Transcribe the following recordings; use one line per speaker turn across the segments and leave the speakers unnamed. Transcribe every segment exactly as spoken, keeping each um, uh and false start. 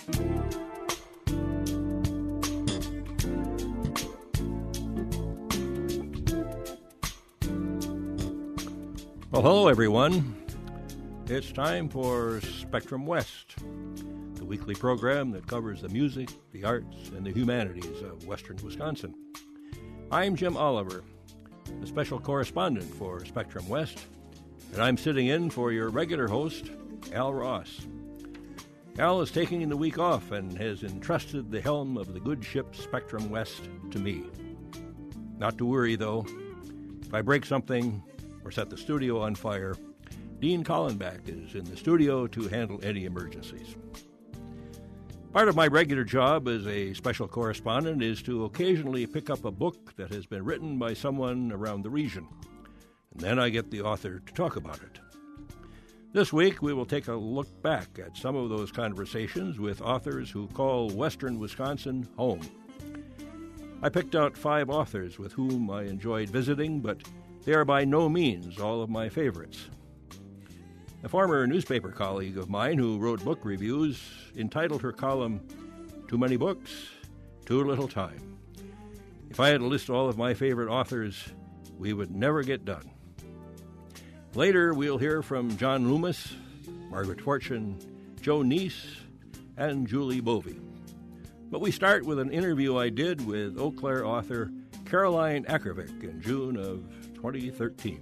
Well, hello, everyone. It's time for Spectrum West, the weekly program that covers the music, the arts, and the humanities of western Wisconsin. I'm Jim Oliver, the special correspondent for Spectrum West, and I'm sitting in for your regular host, Al Ross. Al is taking the week off and has entrusted the helm of the good ship Spectrum West to me. Not to worry, though. If I break something or set the studio on fire, Dean Collenbach is in the studio to handle any emergencies. Part of my regular job as a special correspondent is to occasionally pick up a book that has been written by someone around the region, and then I get the author to talk about it. This week, we will take a look back at some of those conversations with authors who call western Wisconsin home. I picked out five authors with whom I enjoyed visiting, but they are by no means all of my favorites. A former newspaper colleague of mine who wrote book reviews entitled her column, "Too Many Books, Too Little Time." If I had to list all of my favorite authors, we would never get done. Later, we'll hear from John Loomis, Margaret Fortune, Joe Neese, and Julie Bovey. But we start with an interview I did with Eau Claire author Caroline Akervik in June of twenty thirteen.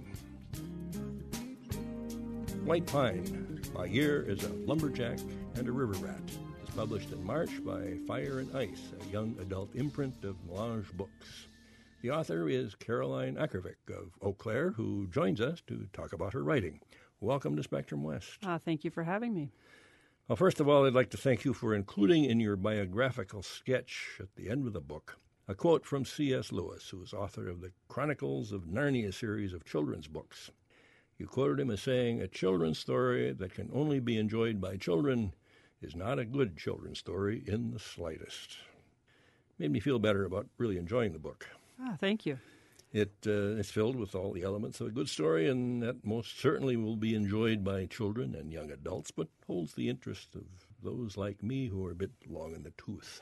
White Pine, My Year as a Lumberjack and a River Rat, is published in March by Fire and Ice, a young adult imprint of Melange Books. The author is Caroline Akervik of Eau Claire, who joins us to talk about her writing. Welcome to Spectrum West.
Uh, thank you for having me.
Well, first of all, I'd like to thank you for including in your biographical sketch at the end of the book a quote from C S Lewis, who is author of the Chronicles of Narnia series of children's books. You quoted him as saying, "A children's story that can only be enjoyed by children is not a good children's story in the slightest." Made me feel better about really enjoying the book.
Ah, thank you.
It uh, is filled with all the elements of a good story, and that most certainly will be enjoyed by children and young adults, but holds the interest of those like me who are a bit long in the tooth.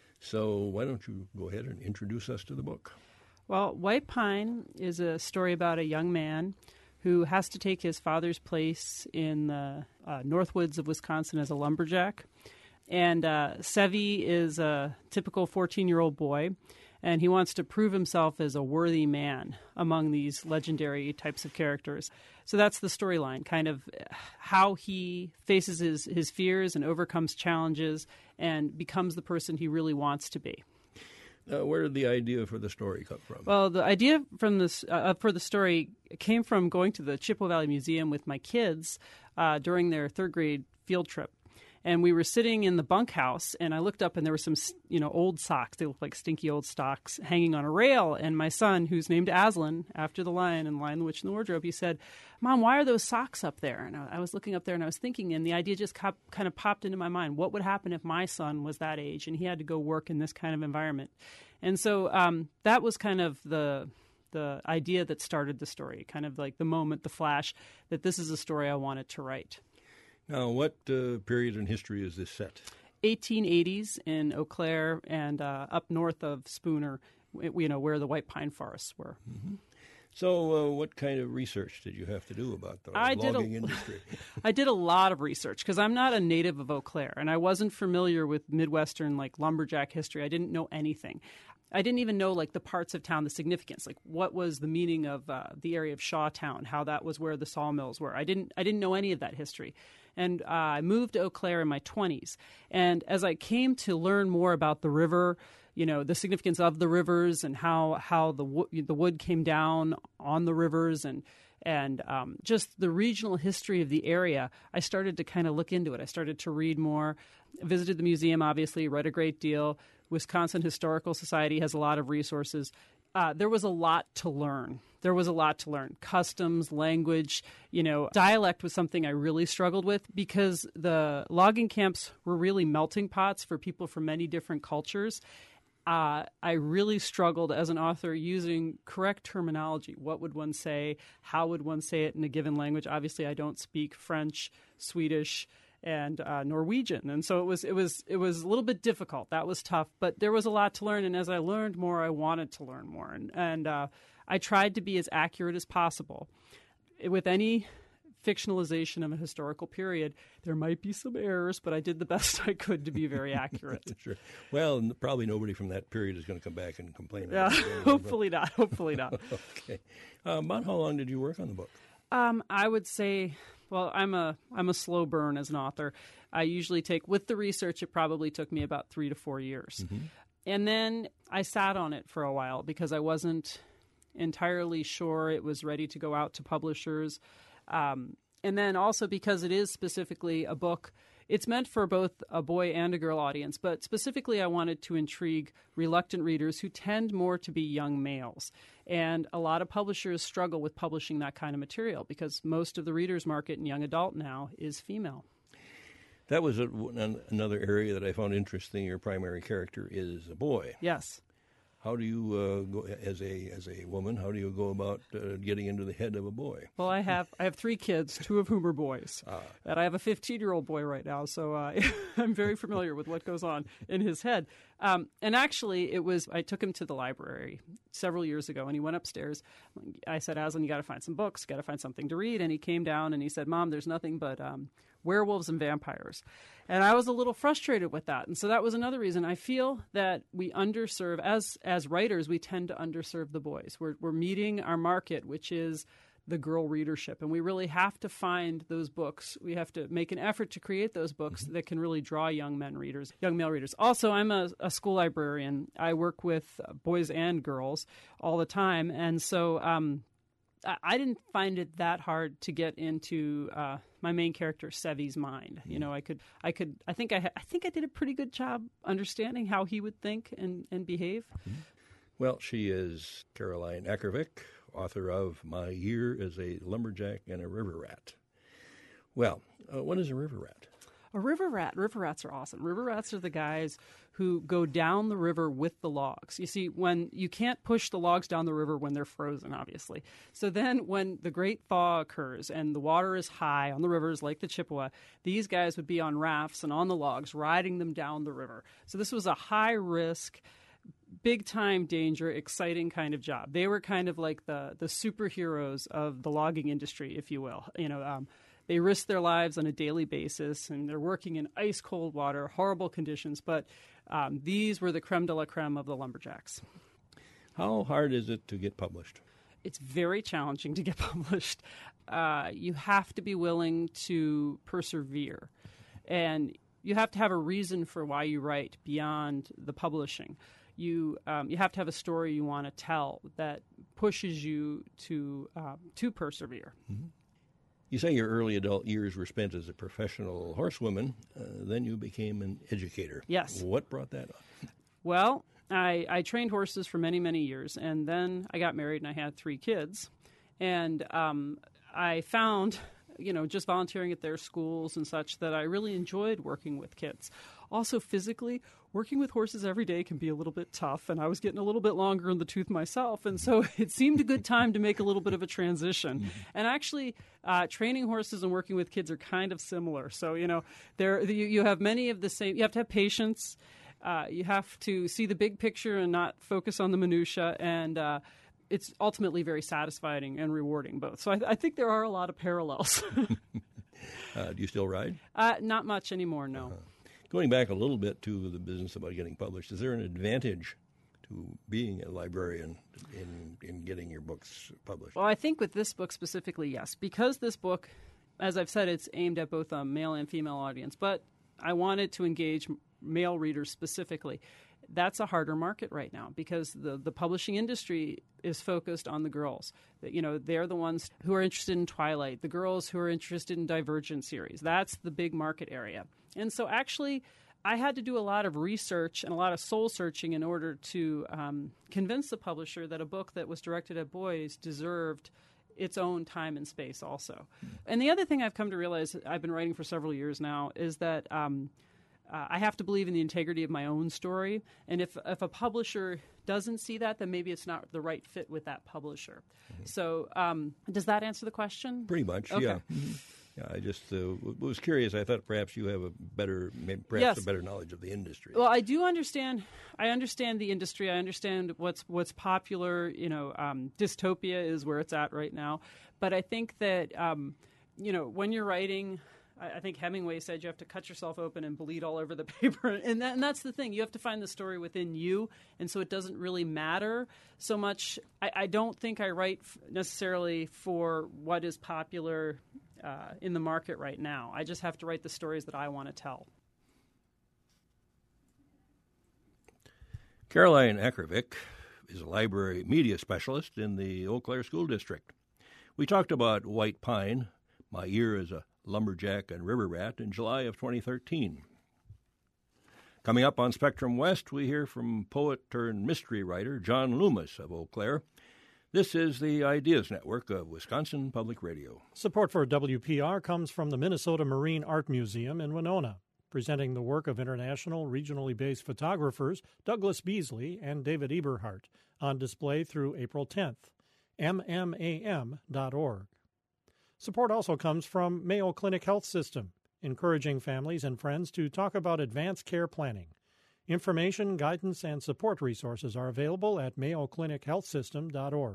So why don't you go ahead and introduce us to the book?
Well, White Pine is a story about a young man who has to take his father's place in the uh, Northwoods of Wisconsin as a lumberjack. And uh, Sevi is a typical fourteen-year-old boy, and he wants to prove himself as a worthy man among these legendary types of characters. So that's the storyline, kind of how he faces his, his fears and overcomes challenges and becomes the person he really wants to be.
Uh, where did the idea for the story come from?
Well, the idea from this uh, for the story came from going to the Chippewa Valley Museum with my kids uh, during their third grade field trip. And we were sitting in the bunkhouse, and I looked up, and there were some, you know, old socks. They looked like stinky old socks hanging on a rail. And my son, who's named Aslan, after the Lion and Lion, the Witch, and the Wardrobe, he said, "Mom, why are those socks up there?" And I, I was looking up there, and I was thinking, and the idea just cop, kind of popped into my mind. What would happen if my son was that age, and he had to go work in this kind of environment? And so um, that was kind of the the idea that started the story, kind of like the moment, the flash, that this is a story I wanted to write.
Now, what uh, period in history is this set?
eighteen eighties in Eau Claire and uh, up north of Spooner, you know, where the white pine forests were.
Mm-hmm. So uh, what kind of research did you have to do about the
I
logging
did a,
industry?
I did a lot of research because I'm not a native of Eau Claire, and I wasn't familiar with Midwestern, like, lumberjack history. I didn't know anything. I didn't even know, like, the parts of town, the significance, like what was the meaning of uh, the area of Shawtown, how that was where the sawmills were. I didn't I didn't know any of that history. And uh, I moved to Eau Claire in my twenties. And as I came to learn more about the river, you know, the significance of the rivers and how how the wo- the wood came down on the rivers and and um, just the regional history of the area, I started to kind of look into it. I started to read more, visited the museum, obviously, read a great deal. Wisconsin Historical Society has a lot of resources. Uh, there was a lot to learn. There was a lot to learn. Customs, language, you know, dialect was something I really struggled with because the logging camps were really melting pots for people from many different cultures. Uh, I really struggled as an author using correct terminology. What would one say? How would one say it in a given language? Obviously, I don't speak French, Swedish, and uh, Norwegian. And so it was it was it was a little bit difficult. That was tough, but there was a lot to learn. And as I learned more, I wanted to learn more. And, and uh, I tried to be as accurate as possible. With any fictionalization of a historical period, there might be some errors, but I did the best I could to be very accurate.
Sure. Well, n- probably nobody from that period is going to come back and complain.
Yeah,
about it.
hopefully not. Hopefully not.
Okay. Uh, about how long did you work on the book?
Um, I would say, well, I'm a I'm a slow burn as an author. I usually take, with the research, it probably took me about three to four years. Mm-hmm. And then I sat on it for a while because I wasn't entirely sure it was ready to go out to publishers. Um, and then also because it is specifically a book, it's meant for both a boy and a girl audience, but specifically I wanted to intrigue reluctant readers who tend more to be young males. And a lot of publishers struggle with publishing that kind of material because most of the readers market in young adult now is female.
That was a, an, another area that I found interesting. Your primary character is a boy.
Yes.
How do you, uh, go, as a as a woman, how do you go about uh, getting into the head of a boy?
Well, I have I have three kids, two of whom are boys. Ah. And I have a fifteen-year-old boy right now, so uh, I'm very familiar with what goes on in his head. Um, and actually, it was I took him to the library several years ago, and he went upstairs. I said, Aslan, you got to find some books, got to find something to read. And he came down and he said, Mom, there's nothing but um, werewolves and vampires. And I was a little frustrated with that. And so that was another reason. I feel that we underserve, as as writers, we tend to underserve the boys. We're, we're meeting our market, which is the girl readership. And we really have to find those books. We have to make an effort to create those books mm-hmm. that can really draw young men readers, young male readers. Also, I'm a, a school librarian. I work with boys and girls all the time. And so um, I, I didn't find it that hard to get into uh, my main character, Sevi's mind. Mm-hmm. You know, I could, I could, I think I, ha- I think I did a pretty good job understanding how he would think and, and behave.
Mm-hmm. Well, she is Caroline Akervik, author of My Year as a Lumberjack and a River Rat. Well, uh, what is a river rat?
A river rat. River rats are awesome. River rats are the guys who go down the river with the logs. You see, when you can't push the logs down the river when they're frozen, obviously. So then when the great thaw occurs and the water is high on the rivers like the Chippewa, these guys would be on rafts and on the logs riding them down the river. So this was a high-risk, big-time danger, exciting kind of job. They were kind of like the the superheroes of the logging industry, if you will. You know, um, they risk their lives on a daily basis, and they're working in ice-cold water, horrible conditions. But um, these were the creme de la creme of the lumberjacks.
How hard is it to get published?
It's very challenging to get published. Uh, you have to be willing to persevere, and you have to have a reason for why you write beyond the publishing. You um, you have to have a story you want to tell that pushes you to uh, to persevere.
Mm-hmm. You say your early adult years were spent as a professional horsewoman. Uh, then you became an educator.
Yes.
What brought that on?
Well, I, I trained horses for many, many years, and then I got married and I had three kids. And um, I found, you know, just volunteering at their schools and such, that I really enjoyed working with kids. Also, physically, working with horses every day can be a little bit tough, and I was getting a little bit longer in the tooth myself, and so it seemed a good time to make a little bit of a transition. Mm-hmm. And actually, uh, training horses and working with kids are kind of similar. So, you know, there you, you have many of the same. You have to have patience. Uh, you have to see the big picture and not focus on the minutia, and uh, it's ultimately very satisfying and rewarding both. So I, I think there are a lot of parallels.
uh, do you still ride?
Uh, not much anymore, no.
Uh-huh. Going back a little bit to the business about getting published, is there an advantage to being a librarian in in getting your books published?
Well, I think with this book specifically, yes. Because this book, as I've said, it's aimed at both a male and female audience, but I wanted to engage male readers specifically. That's a harder market right now because the, the publishing industry is focused on the girls. You know, they're the ones who are interested in Twilight, the girls who are interested in Divergent series. That's the big market area. And so actually, I had to do a lot of research and a lot of soul searching in order to um, convince the publisher that a book that was directed at boys deserved its own time and space also. Mm-hmm. And the other thing I've come to realize, I've been writing for several years now, is that um, uh, I have to believe in the integrity of my own story. And if, if a publisher doesn't see that, then maybe it's not the right fit with that publisher. Mm-hmm. So um, does that answer the question?
Pretty much,
okay.
yeah. Mm-hmm. Yeah, I just uh, was curious. I thought perhaps you have a better, maybe perhaps
Yes.
a better knowledge of the industry.
Well, I do understand. I understand the industry. I understand what's what's popular. You know, um, dystopia is where it's at right now. But I think that um, you know, when you're writing, I, I think Hemingway said you have to cut yourself open and bleed all over the paper. And that, and that's the thing. You have to find the story within you, and so it doesn't really matter so much. I, I don't think I write necessarily for what is popular Uh, in the market right now. I just have to write the stories that I want to tell.
Caroline Eckervik is a library media specialist in the Eau Claire School District. We talked about White Pine, My Year as a Lumberjack and River Rat, in July of twenty thirteen. Coming up on Spectrum West, we hear from poet-turned-mystery writer John Loomis of Eau Claire. This is the Ideas Network of Wisconsin Public Radio.
Support for W P R comes from the Minnesota Marine Art Museum in Winona, presenting the work of international, regionally based photographers Douglas Beasley and David Eberhardt, on display through April tenth. M M A M dot org. Support also comes from Mayo Clinic Health System, encouraging families and friends to talk about advanced care planning. Information, guidance, and support resources are available at mayo clinic health system dot org.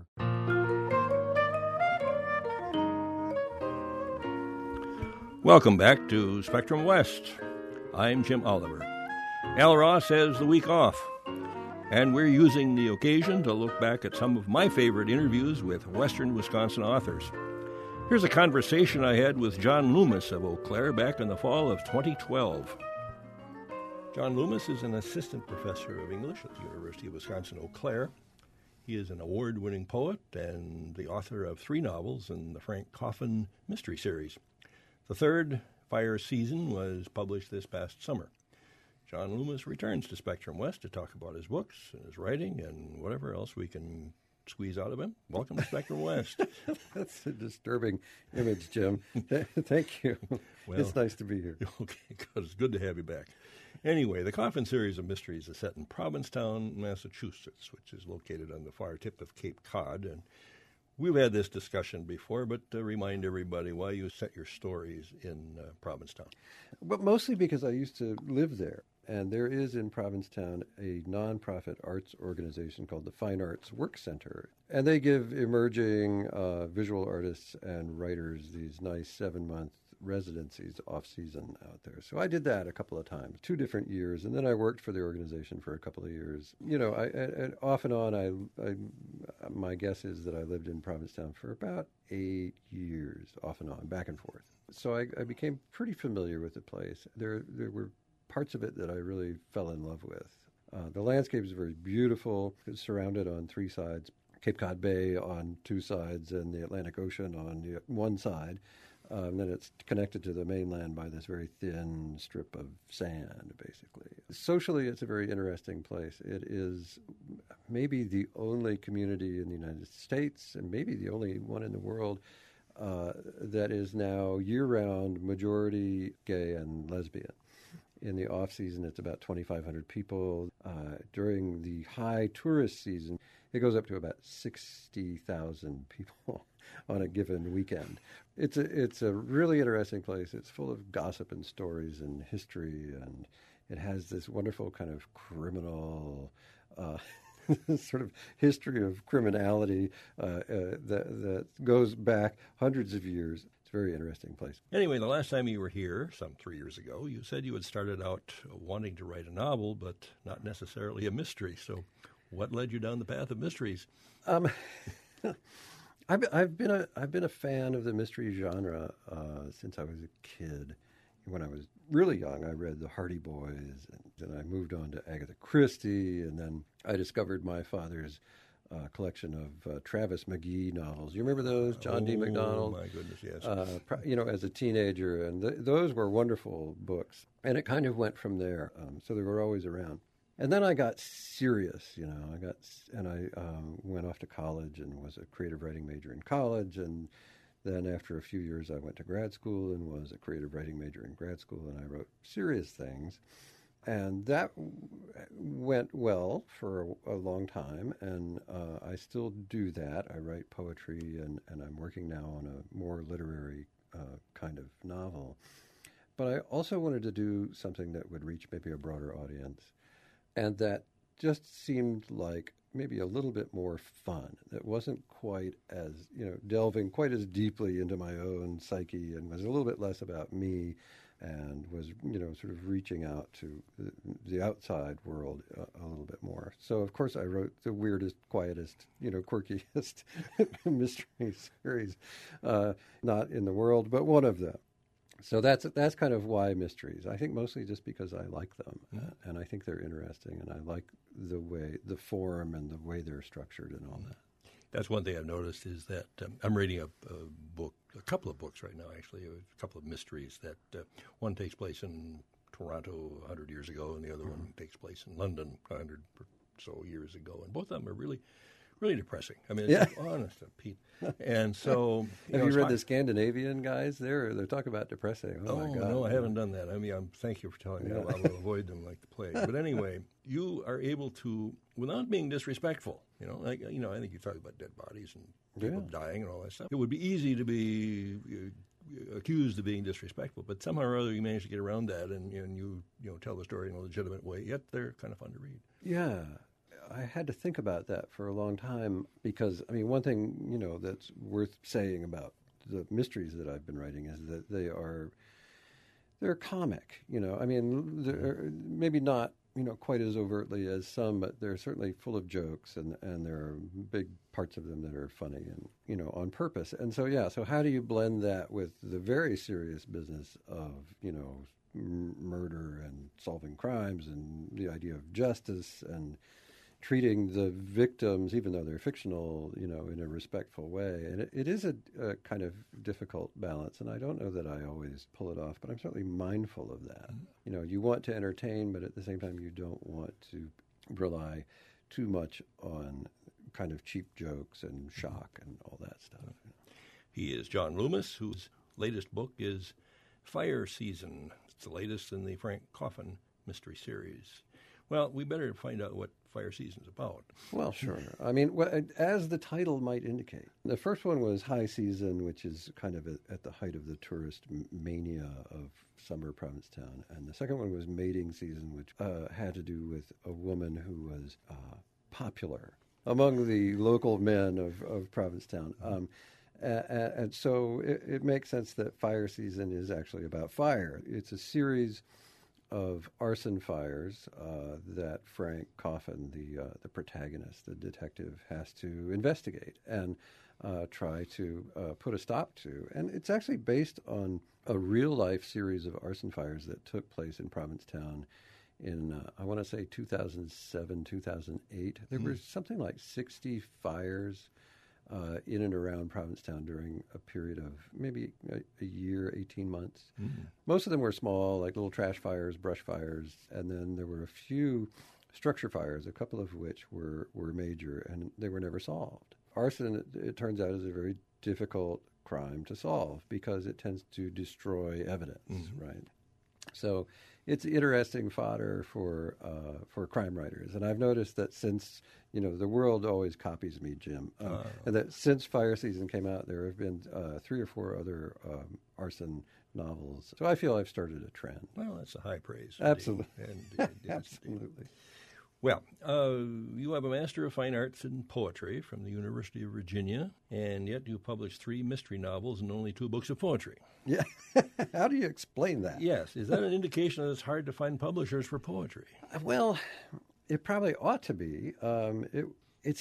Welcome back to Spectrum West. I'm Jim Oliver. Al Ross has the week off, and we're using the occasion to look back at some of my favorite interviews with Western Wisconsin authors. Here's a conversation I had with John Loomis of Eau Claire back in the fall of twenty twelve. John Loomis is an assistant professor of English at the University of Wisconsin-Eau Claire. He is an award-winning poet and the author of three novels in the Frank Coffin Mystery Series. The third, Fire Season, was published this past summer. John Loomis returns to Spectrum West to talk about his books and his writing and whatever else we can squeeze out of him. Welcome to Spectrum West.
That's a disturbing image, Jim. Thank you.
Well,
it's nice to be here.
Okay, good. It's good to have you back. Anyway, the Coffin series of mysteries is set in Provincetown, Massachusetts, which is located on the far tip of Cape Cod. And we've had this discussion before, but to remind everybody why you set your stories in uh, Provincetown.
But mostly because I used to live there. And there is in Provincetown a nonprofit arts organization called the Fine Arts Work Center. And they give emerging uh, visual artists and writers these nice seven-month residencies off-season out there. So I did that a couple of times, two different years, and then I worked for the organization for a couple of years. You know, I, I, off and on, I, I, my guess is that I lived in Provincetown for about eight years, off and on, back and forth. So I, I became pretty familiar with the place. There, there were parts of it that I really fell in love with. Uh, the landscape is very beautiful. It's surrounded on three sides. Cape Cod Bay on two sides and the Atlantic Ocean on the one side. Uh, and then it's connected to the mainland by this very thin strip of sand, basically. Socially, it's a very interesting place. It is maybe the only community in the United States, and maybe the only one in the world, uh, that is now year-round majority gay and lesbian. In the off-season, it's about twenty-five hundred people. Uh, during the high tourist season, it goes up to about sixty thousand people on a given weekend. It's a it's a really interesting place. It's full of gossip and stories and history, and it has this wonderful kind of criminal uh, sort of history of criminality uh, uh, that that goes back hundreds of years. It's a very interesting place.
Anyway, the last time you were here, some three years ago, you said you had started out wanting to write a novel, but not necessarily a mystery. So what led you down the path of mysteries? Um,
I've, I've been a I've been a fan of the mystery genre uh, since I was a kid. When I was really young, I read the Hardy Boys, and then I moved on to Agatha Christie, and then I discovered my father's uh, collection of uh, Travis McGee novels. You remember those, John
oh,
D. MacDonald?
Oh, my goodness, yes.
Uh, you know, as a teenager, and th- those were wonderful books. And it kind of went from there, um, so they were always around. And then I got serious, you know, I got, and I um, went off to college and was a creative writing major in college. And then after a few years, I went to grad school and was a creative writing major in grad school, and I wrote serious things. And that w- went well for a, a long time, and uh, I still do that. I write poetry, and, and I'm working now on a more literary uh, kind of novel. But I also wanted to do something that would reach maybe a broader audience, and that just seemed like maybe a little bit more fun. It wasn't quite as, you know, delving quite as deeply into my own psyche, and was a little bit less about me, and was, you know, sort of reaching out to the, the outside world a, a little bit more. So, of course, I wrote the weirdest, quietest, you know, quirkiest mystery series, uh, not in the world, but one of them. So that's that's kind of why mysteries. I think mostly just because I like them, mm-hmm. uh, and I think they're interesting, and I like the way, the form, and the way they're structured, and all that.
That's one thing I've noticed is that um, I'm reading a, a book, a couple of books right now, actually, a couple of mysteries. That uh, one takes place in Toronto one hundred years ago, and the other mm-hmm. one takes place in London one hundred or so years ago, and both of them are really. Really depressing. I mean, it's
yeah.
like, honest to Pete. And so, you
have
know,
you read
hard.
the Scandinavian guys? There, they're talking about depressing. Oh,
oh
my God!
No, I haven't done that. I mean, I'm, thank you for telling me.
Yeah.
I will avoid them like the plague. But anyway, you are able to, without being disrespectful. You know, like you know, I think you talk about dead bodies and people
yeah.
dying and all that stuff. It would be easy to be uh, accused of being disrespectful, but somehow or other you manage to get around that, and, and you you know tell the story in a legitimate way. Yet they're kind of fun to read.
Yeah. I had to think about that for a long time because, I mean, one thing, you know, that's worth saying about the mysteries that I've been writing is that they are, they're comic, you know. I mean, they're maybe not, you know, quite as overtly as some, but they're certainly full of jokes, and, and there are big parts of them that are funny and, you know, on purpose. And so, yeah, so how do you blend that with the very serious business of, you know, m- murder and solving crimes and the idea of justice and treating the victims, even though they're fictional, you know, in a respectful way. And it, it is a, a kind of difficult balance, and I don't know that I always pull it off, but I'm certainly mindful of that. Mm-hmm. You know, you want to entertain, but at the same time you don't want to rely too much on kind of cheap jokes and shock and all that stuff. You know.
He is John Loomis, whose latest book is Fire Season. It's the latest in the Frank Coffin mystery series. Well, we better find out what Fire Season's about.
Well, sure. I mean, well, as the title might indicate, the first one was High Season, which is kind of at the height of the tourist mania of summer Provincetown. And the second one was Mating Season, which uh, had to do with a woman who was uh, popular among the local men of, of Provincetown. Um, and, and so it, it makes sense that Fire Season is actually about fire. It's a series of arson fires uh, that Frank Coffin, the uh, the protagonist, the detective, has to investigate and uh, try to uh, put a stop to. And it's actually based on a real-life series of arson fires that took place in Provincetown in, uh, I want to say, two thousand seven, two thousand eight. There mm. were something like sixty fires Uh, in and around Provincetown during a period of maybe a, a year, eighteen months. Mm. Most of them were small, like little trash fires, brush fires, and then there were a few structure fires, a couple of which were, were major, and they were never solved. Arson, it, it turns out, is a very difficult crime to solve because it tends to destroy evidence, mm-hmm. right? So it's interesting fodder for uh, for crime writers. And I've noticed that since, you know, the world always copies me, Jim, um, uh, and that since Fire Season came out, there have been uh, three or four other um, arson novels. So I feel I've started a trend.
Well, that's a high praise.
Absolutely.
Indeed. Indeed.
Absolutely.
Well, uh, you have a Master of Fine Arts in Poetry from the University of Virginia, and yet you published three mystery novels and only two books of poetry.
Yeah. How do you explain that?
Yes. Is that an indication that it's hard to find publishers for poetry?
Well, it probably ought to be. Um, it, it's.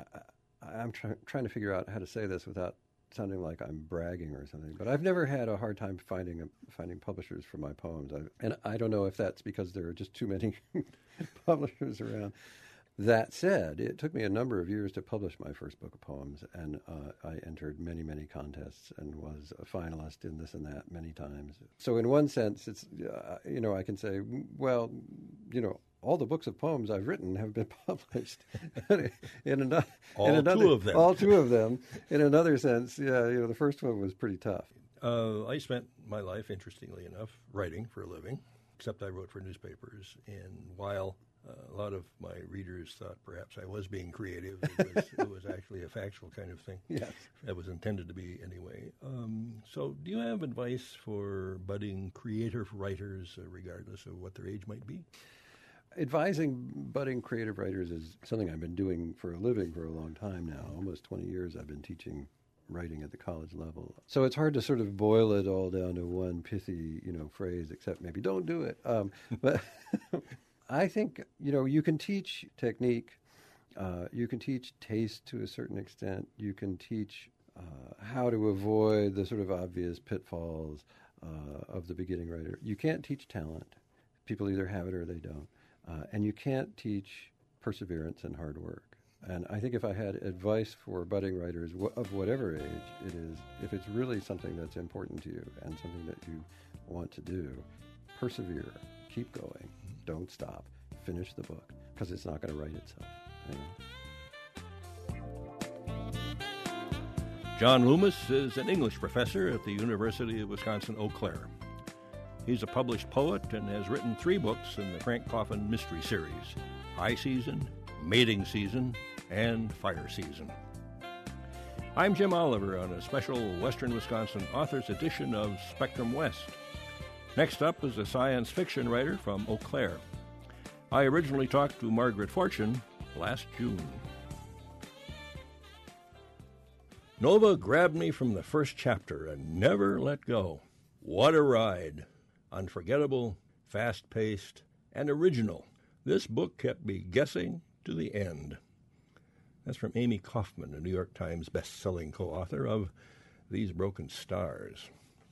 I, I'm try, trying to figure out how to say this without sounding like I'm bragging or something, but I've never had a hard time finding a, finding publishers for my poems. I, and I don't know if that's because there are just too many publishers around. That said, it took me a number of years to publish my first book of poems, and uh, I entered many, many contests and was a finalist in this and that many times. So in one sense, it's, uh, you know, I can say, well, you know, all the books of poems I've written have been published. in, another,
all
in another,
two of them.
All two of them. In another sense, yeah, you know, the first one was pretty tough.
Uh, I spent my life, interestingly enough, writing for a living, except I wrote for newspapers. And while Uh, a lot of my readers thought perhaps I was being creative. It was, it was actually a factual kind of thing.
Yes.
That was intended to be anyway. Um, so do you have advice for budding creative writers, uh, regardless of what their age might be?
Advising budding creative writers is something I've been doing for a living for a long time now. Almost twenty years I've been teaching writing at the college level. So it's hard to sort of boil it all down to one pithy, you know, phrase, except maybe don't do it. Um, but I think, you know, you can teach technique, uh, you can teach taste to a certain extent, you can teach uh, how to avoid the sort of obvious pitfalls uh, of the beginning writer. You can't teach talent. People either have it or they don't. Uh, and you can't teach perseverance and hard work. And I think if I had advice for budding writers w- of whatever age it is, if it's really something that's important to you and something that you want to do, persevere, keep going, don't stop, finish the book, because it's not going to write itself. You know?
John Loomis is an English professor at the University of Wisconsin-Eau Claire. He's a published poet and has written three books in the Frank Coffin Mystery Series, High Season, Mating Season, and Fire Season. I'm Jim Oliver on a special Western Wisconsin Authors edition of Spectrum West. Next up is a science fiction writer from Eau Claire. I originally talked to Margaret Fortune last June. Nova grabbed me from the first chapter and never let go. What a ride! Unforgettable, fast-paced, and original. This book kept me guessing to the end. That's from Amy Kaufman, a New York Times best-selling co-author of These Broken Stars.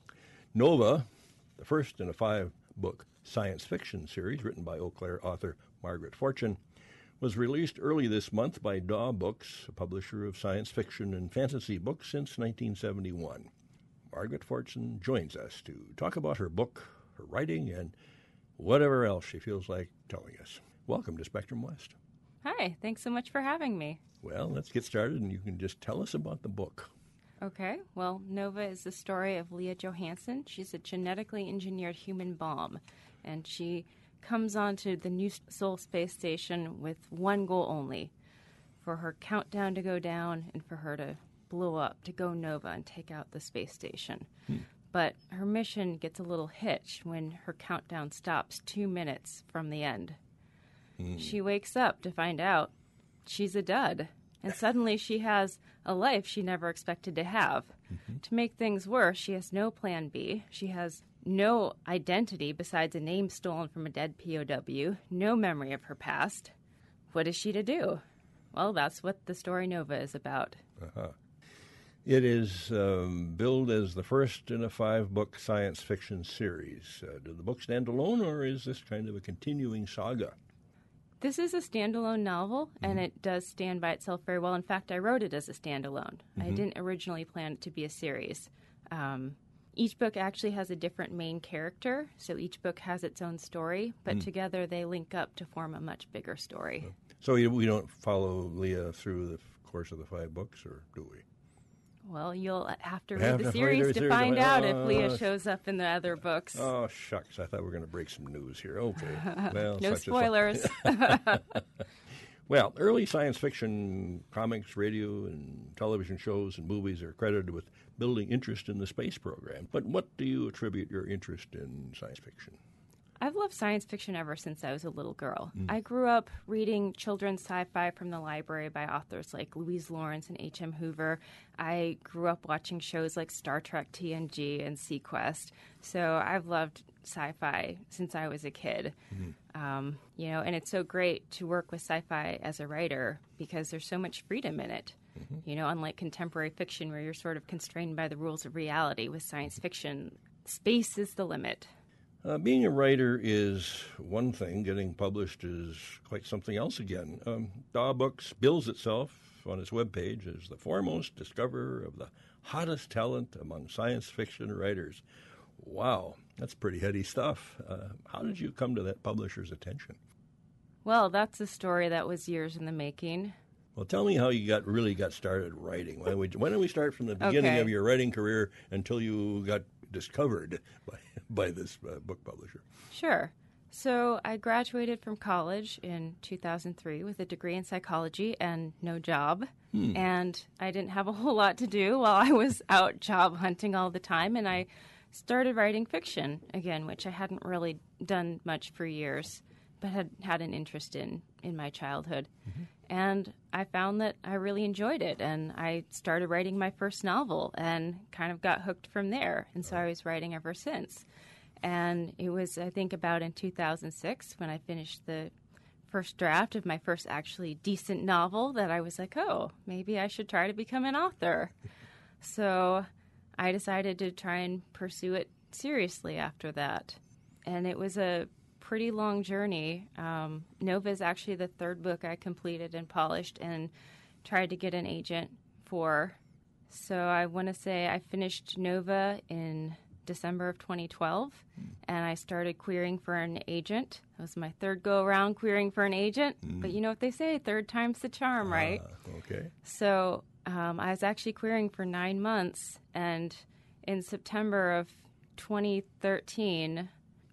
Nova, the first in a five-book science fiction series written by Eau Claire author Margaret Fortune, was released early this month by Daw Books, a publisher of science fiction and fantasy books since nineteen seventy-one. Margaret Fortune joins us to talk about her book, her writing, and whatever else she feels like telling us. Welcome to Spectrum West.
Hi, thanks so much for having me.
Well, let's get started, and you can just tell us about the book.
Okay, well, Nova is the story of Leah Johansson. She's a genetically engineered human bomb, and she comes onto the new Seoul space station with one goal only, for her countdown to go down and for her to blow up, to go Nova and take out the space station. Hmm. But her mission gets a little hitched when her countdown stops two minutes from the end. Hmm. She wakes up to find out she's a dud, and suddenly she has a life she never expected to have. Mm-hmm. To make things worse, she has no plan B. She has no identity besides a name stolen from a dead P O W, no memory of her past. What is she to do? Well, that's what the story Nova is about.
Uh-huh. It is um, billed as the first in a five-book science fiction series. Uh, do the books stand alone, or is this kind of a continuing saga?
This is a standalone novel, mm-hmm. and it does stand by itself very well. In fact, I wrote it as a standalone. Mm-hmm. I didn't originally plan it to be a series. Um, each book actually has a different main character, so each book has its own story, but mm. together they link up to form a much bigger story.
So we don't follow Leah through the course of the five books, or do we?
Well, you'll have to read
have
the
to
series to
series
find
oh,
out if Leah shows up in the other books.
Oh, shucks. I thought we were going to break some news here. Okay. Well,
no spoilers.
Well, early science fiction comics, radio, and television shows and movies are credited with building interest in the space program. But what do you attribute your interest in science fiction?
I've loved science fiction ever since I was a little girl. Mm. I grew up reading children's sci-fi from the library by authors like Louise Lawrence and H M Hoover. I grew up watching shows like Star Trek T N G and SeaQuest. So I've loved sci-fi since I was a kid. Mm. Um, you know, and it's so great to work with sci-fi as a writer because there's so much freedom in it. Mm-hmm. You know, unlike contemporary fiction where you're sort of constrained by the rules of reality, with science fiction, space is the limit.
Uh, being a writer is one thing. Getting published is quite something else again. Um, Daw Books bills itself on its webpage as the foremost discoverer of the hottest talent among science fiction writers. Wow, that's pretty heady stuff. Uh, how did you come to that publisher's attention?
Well, that's a story that was years in the making.
Well, tell me how you got really got started writing. Why don't we, why don't we start from the beginning
okay.
of your writing career until you got discovered by, by this uh, book publisher?
Sure. So I graduated from college in two thousand three with a degree in psychology and no job. Hmm. And I didn't have a whole lot to do while I was out job hunting all the time. And I started writing fiction again, which I hadn't really done much for years, but had had an interest in in my childhood. Mm-hmm. And I found that I really enjoyed it. And I started writing my first novel and kind of got hooked from there. And so I was writing ever since. And it was, I think, about in two thousand six when I finished the first draft of my first actually decent novel that I was like, oh, maybe I should try to become an author. So I decided to try and pursue it seriously after that. And it was a pretty long journey. Um, Nova is actually the third book I completed and polished and tried to get an agent for. So I want to say I finished Nova in December of twenty twelve, mm. and I started querying for an agent. It was my third go-around querying for an agent, mm. but you know what they say, third time's the charm, right?
Uh, okay.
So um, I was actually querying for nine months, and in September of twenty thirteen,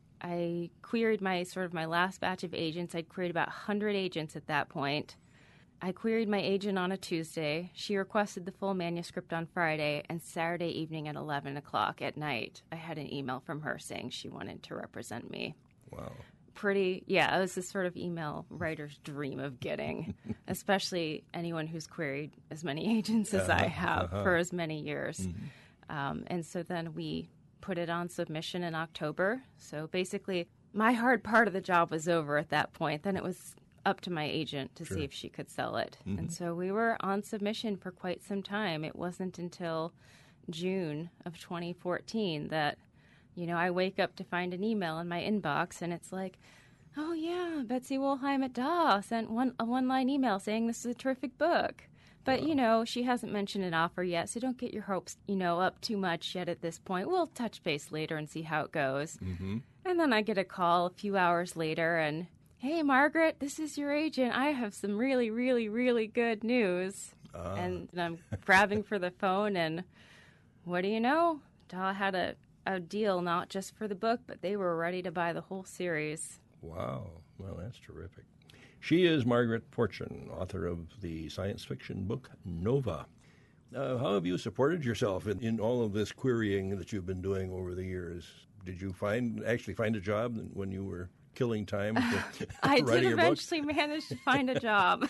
I queried my sort of my last batch of agents. I'd queried about one hundred agents at that point. I queried my agent on a Tuesday. She requested the full manuscript on Friday, and Saturday evening at eleven o'clock at night, I had an email from her saying she wanted to represent me.
Wow.
Pretty, yeah, it was this sort of email writer's dream of getting, especially anyone who's queried as many agents as uh-huh, I have uh-huh. for as many years. Mm-hmm. Um, and so then we put it on submission in October. So basically, my hard part of the job was over at that point. Then it was up to my agent to sure. see if she could sell it. Mm-hmm. And so we were on submission for quite some time. It wasn't until June of twenty fourteen that, you know, I wake up to find an email in my inbox, and it's like, oh, yeah, Betsy Wollheim at D A W sent one, a one-line email saying this is a terrific book. But, wow. you know, she hasn't mentioned an offer yet, so don't get your hopes, you know, up too much yet at this point. We'll touch base later and see how it goes. Mm-hmm. And then I get a call a few hours later, and hey, Margaret, this is your agent. I have some really, really, really good news. Uh. And, and I'm grabbing for the phone, and what do you know? D A W had a, a deal not just for the book, but they were ready to buy the whole series.
Wow. Well, that's terrific. She is Margaret Fortune, author of the science fiction book Nova. Uh, how have you supported yourself in, in all of this querying that you've been doing over the years? Did you find actually find a job when you were killing time to
I
writing
did
your
eventually
book?
manage to find a job.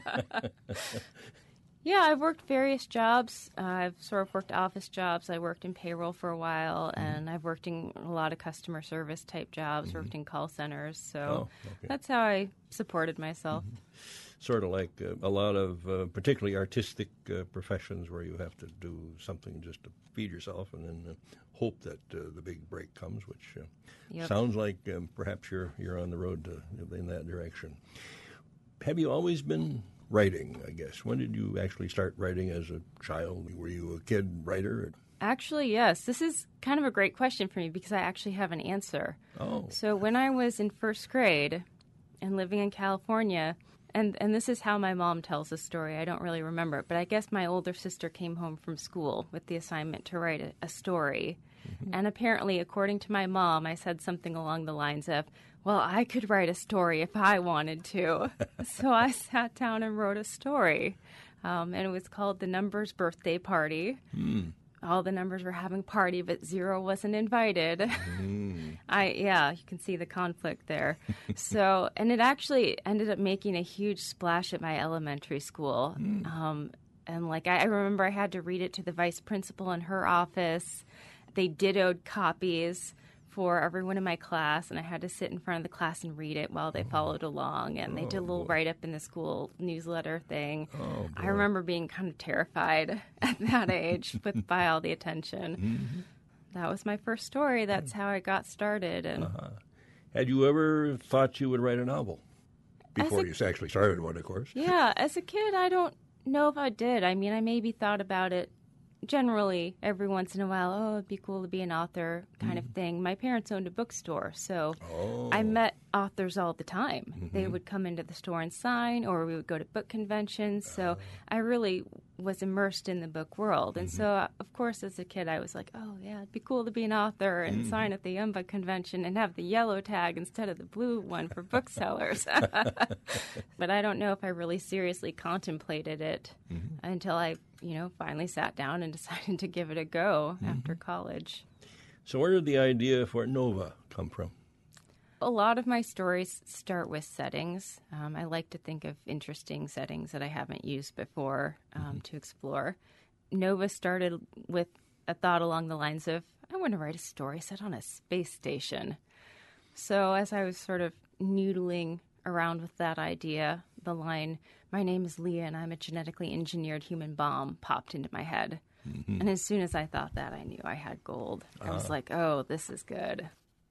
Yeah, I've worked various jobs. Uh, I've sort of worked office jobs. I worked in payroll for a while, mm-hmm. and I've worked in a lot of customer service type jobs, mm-hmm. worked in call centers. So
oh, okay.
that's how I supported myself.
Mm-hmm. Sort of like uh, a lot of uh, particularly artistic uh, professions where you have to do something just to feed yourself and then uh, hope that uh, the big break comes, which uh, yep. sounds like um, perhaps you're you're on the road to, in that direction. Have you always been writing, I guess? When did you actually start writing as a child? Were you a kid writer?
Actually, yes. This is kind of a great question for me because I actually have an answer.
Oh.
So when I was in first grade and living in California, and, and this is how my mom tells the story. I don't really remember it, but I guess my older sister came home from school with the assignment to write a, a story. Mm-hmm. And apparently, according to my mom, I said something along the lines of, well, I could write a story if I wanted to. So I sat down and wrote a story. Um, and it was called The Numbers Birthday Party. Mm. All the numbers were having a party, but zero wasn't invited. Mm. I yeah, you can see the conflict there. So, and it actually ended up making a huge splash at my elementary school. Mm. Um, and like I, I remember I had to read it to the vice principal in her office. They dittoed copies for everyone in my class, and I had to sit in front of the class and read it while they oh. followed along. And oh, they did a little write-up in the school newsletter thing. Oh, I remember being kind of terrified at that age with by all the attention. Mm-hmm. That was my first story. That's how I got started. And
uh-huh. Had you ever thought you would write a novel? Before a, you actually started one, of course.
Yeah, as a kid, I don't know if I did. I mean, I maybe thought about it generally every once in a while. Oh, it'd be cool to be an author kind mm. of thing. My parents owned a bookstore, so
oh.
I met authors all the time.
Mm-hmm.
They would come into the store and sign, or we would go to book conventions. So uh. I really was immersed in the book world. And mm-hmm. so, uh, of course, as a kid, I was like, oh, yeah, it'd be cool to be an author and mm-hmm. sign at the Yumba convention and have the yellow tag instead of the blue one for booksellers. But I don't know if I really seriously contemplated it mm-hmm. until I, you know, finally sat down and decided to give it a go mm-hmm. after college.
So where did the idea for Nova come from?
A lot of my stories start with settings. Um, I like to think of interesting settings that I haven't used before um, mm-hmm. to explore. Nova started with a thought along the lines of, I want to write a story set on a space station. So as I was sort of noodling around with that idea, the line, my name is Leah and I'm a genetically engineered human bomb, popped into my head. Mm-hmm. And as soon as I thought that, I knew I had gold. Uh-huh. I was like, oh, this is good.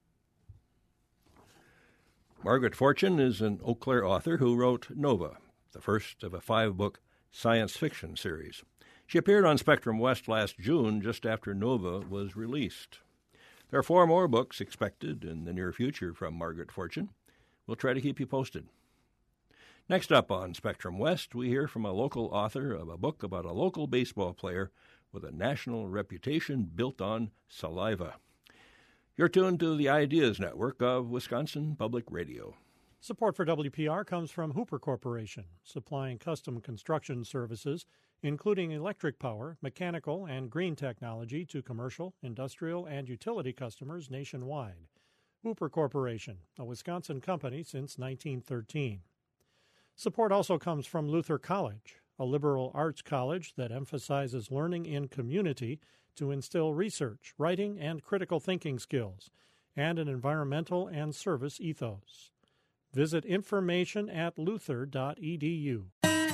Margaret Fortune is an Eau Claire author who wrote Nova, the first of a five-book science fiction series. She appeared on Spectrum West last June, just after Nova was released. There are four more books expected in the near future from Margaret Fortune. We'll try to keep you posted. Next up on Spectrum West, we hear from a local author of a book about a local baseball player with a national reputation built on saliva. You're tuned to the Ideas Network of Wisconsin Public Radio.
Support for W P R comes from Hooper Corporation, supplying custom construction services, including electric power, mechanical, and green technology to commercial, industrial, and utility customers nationwide. Hooper Corporation, a Wisconsin company since nineteen thirteen. Support also comes from Luther College, a liberal arts college that emphasizes learning in community to instill research, writing, and critical thinking skills, and an environmental and service ethos. Visit information at luther dot e d u.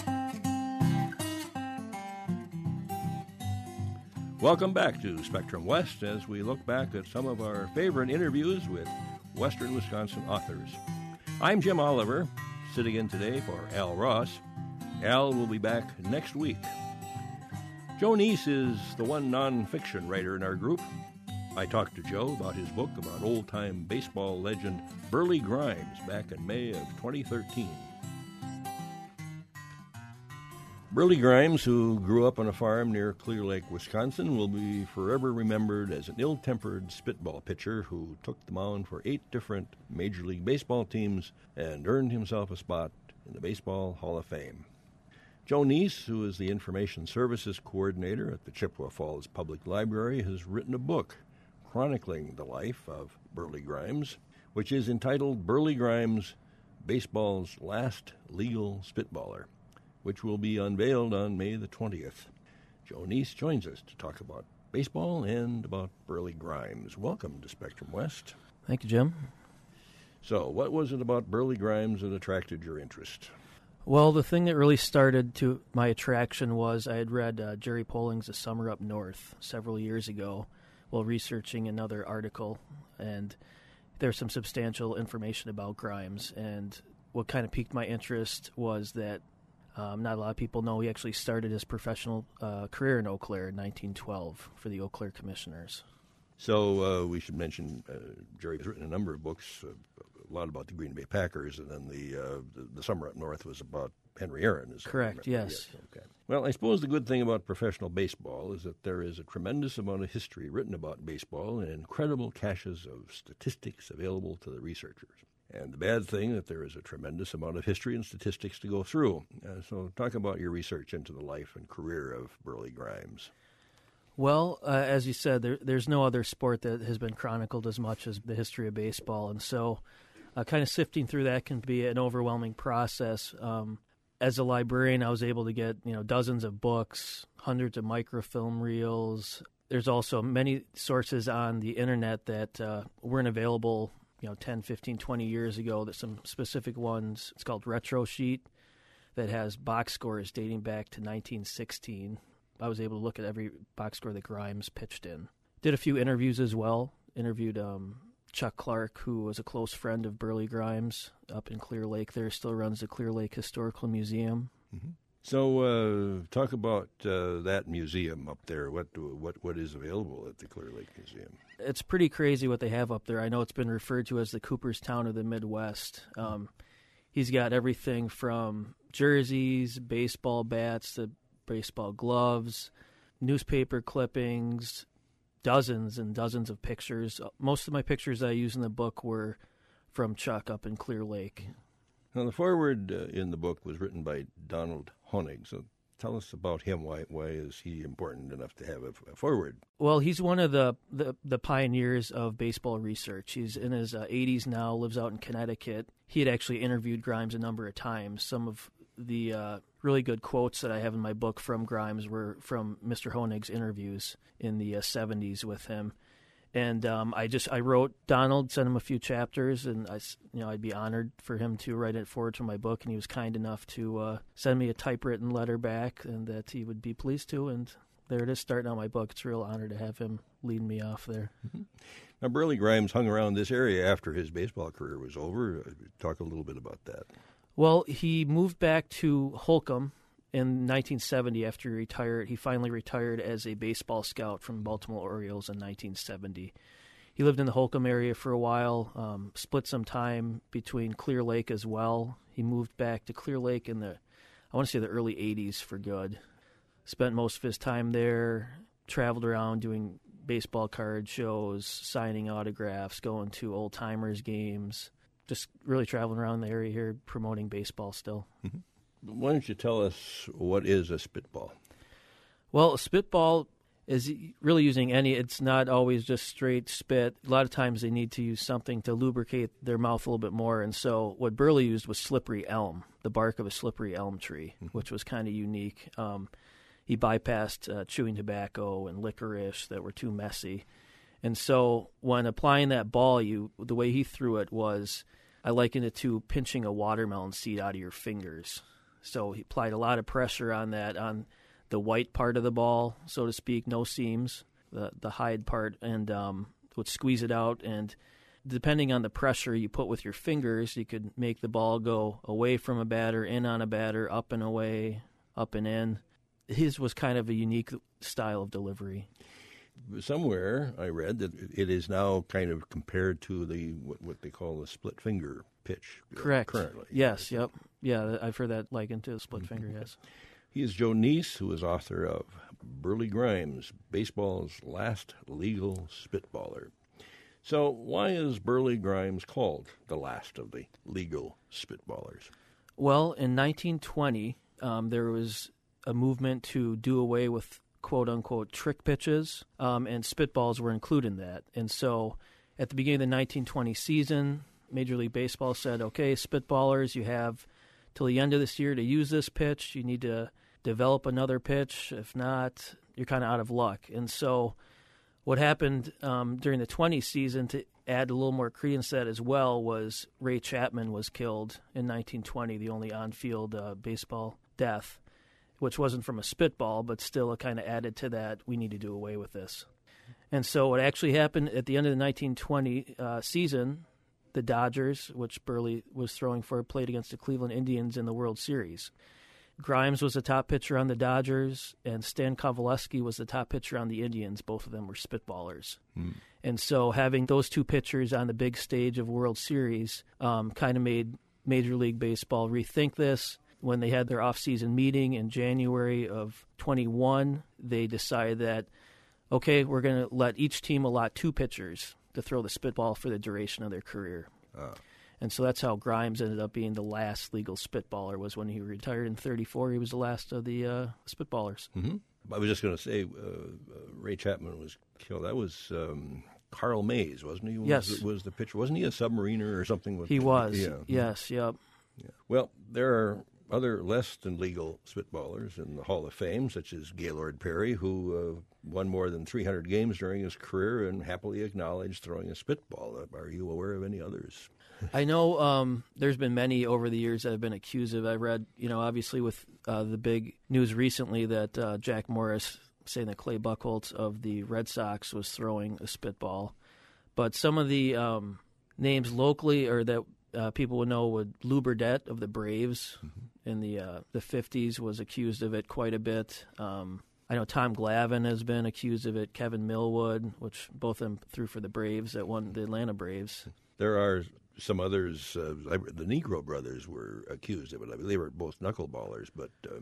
Welcome back to Spectrum West as we look back at some of our favorite interviews with Western Wisconsin authors. I'm Jim Oliver, sitting in today for Al Ross. Al will be back next week. Joe Neese is the one nonfiction writer in our group. I talked to Joe about his book about old-time baseball legend Burley Grimes back in May of twenty thirteen. Burley Grimes, who grew up on a farm near Clear Lake, Wisconsin, will be forever remembered as an ill-tempered spitball pitcher who took the mound for eight different Major League Baseball teams and earned himself a spot in the Baseball Hall of Fame. Joe Neese, who is the Information Services Coordinator at the Chippewa Falls Public Library, has written a book chronicling the life of Burley Grimes, which is entitled Burley Grimes, Baseball's Last Legal Spitballer, which will be unveiled on May the twentieth. Joe Neese joins us to talk about baseball and about Burley Grimes. Welcome to Spectrum West.
Thank you, Jim.
So, what was it about Burley Grimes that attracted your interest?
Well, the thing that really started to my attraction was I had read uh, Jerry Polling's A Summer Up North several years ago while researching another article, and there's some substantial information about Grimes. And what kind of piqued my interest was that um, not a lot of people know he actually started his professional uh, career in Eau Claire in nineteen twelve for the Eau Claire Commissioners.
So uh, we should mention uh, Jerry has written a number of books, uh, a lot about the Green Bay Packers, and then the, uh, the the Summer Up North was about Henry Aaron. Is
correct, yes.
yes. Okay. Well, I suppose the good thing about professional baseball is that there is a tremendous amount of history written about baseball and incredible caches of statistics available to the researchers. And the bad thing that there is a tremendous amount of history and statistics to go through. Uh, so talk about your research into the life and career of Burley Grimes.
Well, uh, as you said, there, there's no other sport that has been chronicled as much as the history of baseball. And so uh, kind of sifting through that can be an overwhelming process. Um, as a librarian, I was able to get, you know, dozens of books, hundreds of microfilm reels. There's also many sources on the Internet that uh, weren't available, you know, ten, fifteen, twenty years ago. That some specific ones, it's called Retro Sheet, that has box scores dating back to nineteen sixteen. I was able to look at every box score that Grimes pitched in. Did a few interviews as well. Interviewed um, Chuck Clark, who was a close friend of Burley Grimes up in Clear Lake. There still runs the Clear Lake Historical Museum.
Mm-hmm. So uh, talk about uh, that museum up there. What what what is available at the Clear Lake Museum?
It's pretty crazy what they have up there. I know it's been referred to as the Cooperstown of the Midwest. Um, he's got everything from jerseys, baseball bats, to baseball gloves, newspaper clippings, dozens and dozens of pictures. Most of my pictures I use in the book were from Chuck up in Clear Lake.
Now, the foreword uh, in the book was written by Donald Honig, so tell us about him. Why why is he important enough to have a, a foreword?
Well, he's one of the, the, the pioneers of baseball research. He's in his uh, eighties now, lives out in Connecticut. He had actually interviewed Grimes a number of times. Some of the uh, really good quotes that I have in my book from Grimes were from Mister Honig's interviews in the uh, seventies with him. And um, I just I wrote Donald, sent him a few chapters, and I, you know, I'd be honored for him to write it forward to my book. And he was kind enough to uh, send me a typewritten letter back, and that he would be pleased to. And there it is, starting out my book. It's a real honor to have him lead me off there.
Mm-hmm. Now, Burley Grimes hung around this area after his baseball career was over. Talk a little bit about that.
Well, he moved back to Holcomb in nineteen seventy after he retired. He finally retired as a baseball scout from the Baltimore Orioles in nineteen seventy. He lived in the Holcomb area for a while, um, split some time between Clear Lake as well. He moved back to Clear Lake in the, I want to say the early eighties for good. Spent most of his time there, traveled around doing baseball card shows, signing autographs, going to old-timers games, just really traveling around the area here promoting baseball still.
Mm-hmm. Why don't you tell us what is a spitball?
Well, a spitball is really using any, it's not always just straight spit. A lot of times they need to use something to lubricate their mouth a little bit more. And so what Burley used was slippery elm, the bark of a slippery elm tree, mm-hmm. which was kind of unique. Um, he bypassed uh, chewing tobacco and licorice that were too messy. And so when applying that ball, you the way he threw it was, I likened it to pinching a watermelon seed out of your fingers. So he applied a lot of pressure on that, on the white part of the ball, so to speak, no seams, the the hide part, and um, would squeeze it out. And depending on the pressure you put with your fingers, you could make the ball go away from a batter, in on a batter, up and away, up and in. His was kind of a unique style of delivery.
Somewhere I read that it is now kind of compared to the what, what they call the split finger pitch.
Correct.
Currently.
Yes, yep. Yeah, I've heard that likened to the split mm-hmm. finger, yes.
He is Joe Neese, who is author of Burley Grimes, Baseball's Last Legal Spitballer. So why is Burley Grimes called the last of the legal spitballers?
Well, in nineteen twenty, um, there was a movement to do away with quote-unquote trick pitches, um, and spitballs were included in that. And so at the beginning of the nineteen twenty season, Major League Baseball said, okay, spitballers, you have till the end of this year to use this pitch. You need to develop another pitch. If not, you're kind of out of luck. And so what happened um, during the twenty season, to add a little more credence to that as well, was Ray Chapman was killed in nineteen twenty, the only on-field uh, baseball death, which wasn't from a spitball, but still it kind of added to that, we need to do away with this. And so what actually happened at the end of the nineteen twenty uh, season, the Dodgers, which Burley was throwing for, played against the Cleveland Indians in the World Series. Grimes was the top pitcher on the Dodgers, and Stan Kovaleski was the top pitcher on the Indians. Both of them were spitballers. Hmm. And so having those two pitchers on the big stage of World Series um, kind of made Major League Baseball rethink this. When they had their off-season meeting in January of twenty-one, they decided that, okay, we're going to let each team allot two pitchers to throw the spitball for the duration of their career. Uh. And so that's how Grimes ended up being the last legal spitballer, was when he retired in thirty-four. He was the last of the uh, spitballers.
Mm-hmm. I was just going to say, uh, uh, Ray Chapman was killed. That was um, Carl Mays, wasn't he? Was,
yes.
Was the pitcher. Wasn't he a submariner or something? With
he
the,
was,
yeah.
yes, yep.
Yeah. Well, there are other less than legal spitballers in the Hall of Fame, such as Gaylord Perry, who uh, won more than three hundred games during his career and happily acknowledged throwing a spitball. Are you aware of any others?
I know um, there's been many over the years that have been accused of. I read, you know, obviously with uh, the big news recently that uh, Jack Morris saying that Clay Buchholz of the Red Sox was throwing a spitball. But some of the um, names locally, or that uh, people would know, would Lou Burdett of the Braves mm-hmm. in the uh, the fifties was accused of it quite a bit. Um, I know Tom Glavine has been accused of it. Kevin Millwood, which both of them threw for the Braves that won the Atlanta Braves.
There are some others. Uh, the Negro brothers were accused of it. I mean, they were both knuckleballers, but uh,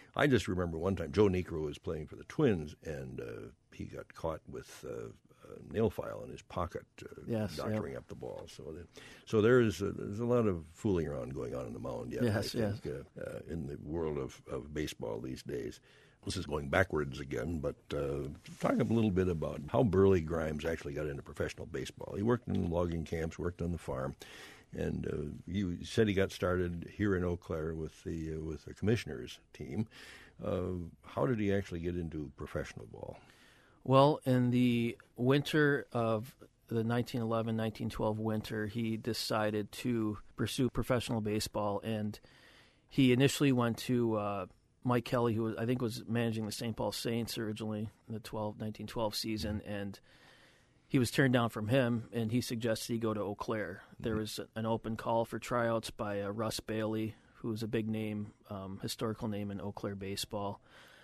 I just remember one time Joe Niekro was playing for the Twins, and uh, he got caught with uh, a nail file in his pocket, uh,
yes,
doctoring
yep.
up the ball. So, the, so there's a, there's a lot of fooling around going on in the mound. Yet,
yes,
I think,
yes.
uh, uh, in the world of, of baseball these days. This is going backwards again, but uh, talk a little bit about how Burley Grimes actually got into professional baseball. He worked in logging camps, worked on the farm, and uh, you said he got started here in Eau Claire with the uh, with the commissioners team. Uh, how did he actually get into professional ball?
Well, in the winter of the nineteen eleven nineteen twelve winter, he decided to pursue professional baseball, and he initially went to uh, Mike Kelly, who was, I think was managing the Saint Paul Saints originally in the twelve, nineteen twelve season, and he was turned down from him, and he suggested he go to Eau Claire. There was an open call for tryouts by uh, Russ Bailey, who was a big name, um, historical name in Eau Claire baseball.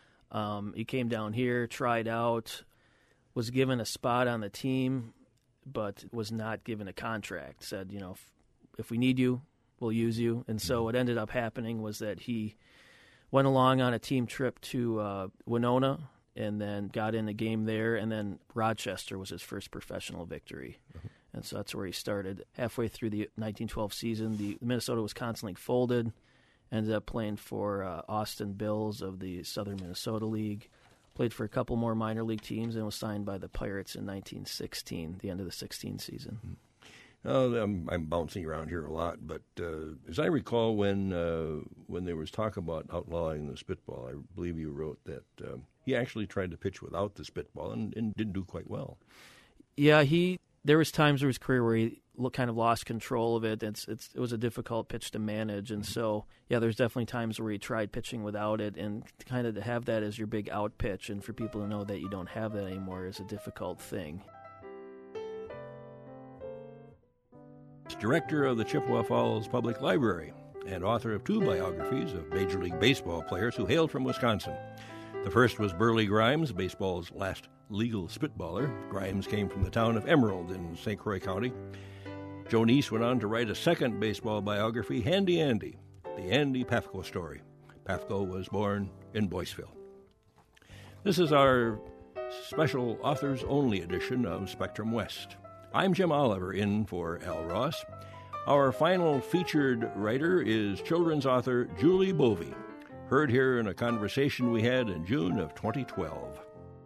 Um, he came down here, tried out, was given a spot on the team, but was not given a contract. Said, you know, if, if we need you, we'll use you. And so what ended up happening was that he went along on a team trip to uh, Winona and then got in a game there, and then Rochester was his first professional victory. Mm-hmm. And so that's where he started. Halfway through the nineteen twelve season, the Minnesota-Wisconsin League folded, ended up playing for uh, Austin Bills of the Southern Minnesota League, played for a couple more minor league teams, and was signed by the Pirates in nineteen sixteen, the end of the sixteen season.
Mm-hmm. Oh, I'm, I'm bouncing around here a lot, but uh, as I recall, when uh, when there was talk about outlawing the spitball, I believe you wrote that uh, he actually tried to pitch without the spitball and, and didn't do quite well.
Yeah, he. There was times in his career where he kind of lost control of it. It's, it's it was a difficult pitch to manage, and so yeah, there's definitely times where he tried pitching without it, and kind of to have that as your big out pitch, and for people to know that you don't have that anymore is a difficult thing.
Director of the Chippewa Falls Public Library and author of two biographies of Major League Baseball players who hailed from Wisconsin. The first was Burley Grimes, baseball's last legal spitballer. Grimes came from the town of Emerald in Saint Croix County. Joe Neese went on to write a second baseball biography, Handy Andy, the Andy Pafko story. Pafko was born in Boyceville. This is our special authors-only edition of Spectrum West. I'm Jim Oliver, in for Al Ross. Our final featured writer is children's author Julie Bovey, heard here in a conversation we had in June of twenty twelve.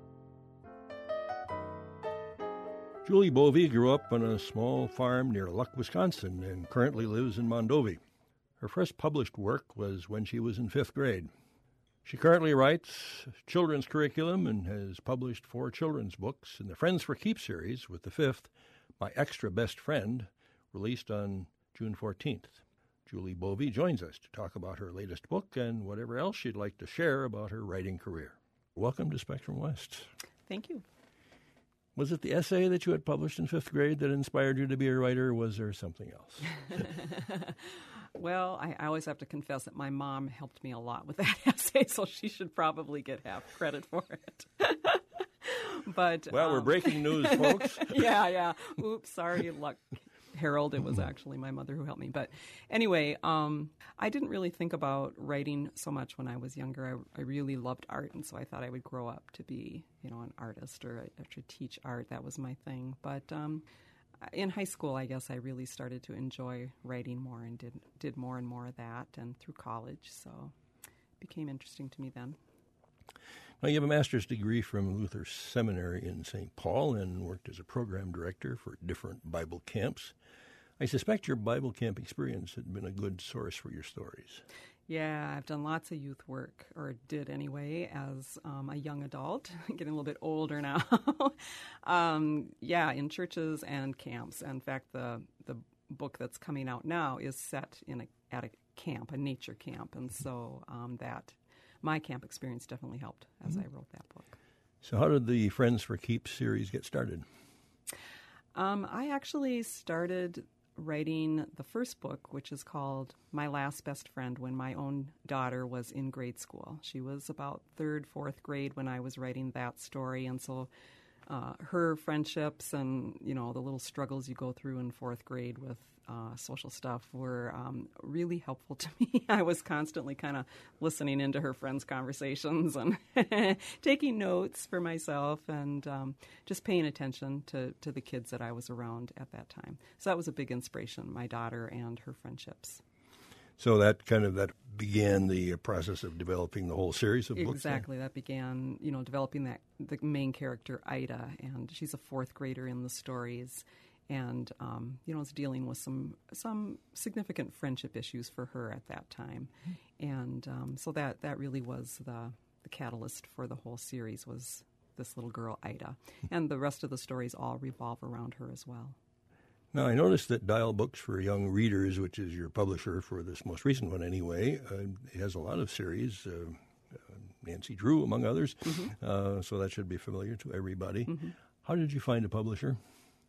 Julie Bovey grew up on a small farm near Luck, Wisconsin, and currently lives in Mondovi. Her first published work was when she was in fifth grade. She currently writes children's curriculum and has published four children's books in the Friends for Keep series, with the fifth, My Extra Best Friend, released on June fourteenth. Julie Bovey joins us to talk about her latest book and whatever else she'd like to share about her writing career. Welcome to Spectrum West.
Thank you.
Was it the essay that you had published in fifth grade that inspired you to be a writer, or was there something else?
Well, I, I always have to confess that my mom helped me a lot with that essay, so she should probably get half credit for it. But
well,
um,
we're breaking news, folks.
yeah, yeah. Oops, sorry, Luck Harold. It was actually my mother who helped me. But anyway, um, I didn't really think about writing so much when I was younger. I, I really loved art, and so I thought I would grow up to be, you know, an artist or, or to teach art. That was my thing. But um, in high school, I guess I really started to enjoy writing more and did did more and more of that, and through college. So it became interesting to me then.
Now, you have a master's degree from Luther Seminary in Saint Paul and worked as a program director for different Bible camps. I suspect your Bible camp experience had been a good source for your stories.
Yeah, I've done lots of youth work, or did anyway, as um, a young adult, getting a little bit older now. um, yeah, in churches and camps. In fact, the the book that's coming out now is set in a, at a camp, a nature camp, and so um, that my camp experience definitely helped as mm-hmm. I wrote that book.
So how did the Friends for Keep series get started?
Um, I actually started writing the first book, which is called My Last Best Friend, when my own daughter was in grade school. She was about third, fourth grade when I was writing that story, and so
uh, her friendships and, you know, the little struggles you go through in fourth grade with uh, social stuff were um, really helpful to me. I was constantly kind of listening into her friends' conversations and taking notes for myself and um, just paying attention to, to the kids that I was around at that time. So that was a big inspiration, my daughter and her friendships.
So that kind of that began the process of developing the whole series of books?
Exactly. That began, you know, developing that the main character, Ida, and she's a fourth grader in the stories. And, um, you know, is dealing with some some significant friendship issues for her at that time. Mm-hmm. And um, so that, that really was the, the catalyst for the whole series was this little girl, Ida. And the rest of the stories all revolve around her as well.
Now, I noticed that Dial Books for Young Readers, which is your publisher for this most recent one anyway, uh, it has a lot of series, uh, uh, Nancy Drew, among others, mm-hmm. uh, so that should be familiar to everybody. Mm-hmm. How did you find a publisher?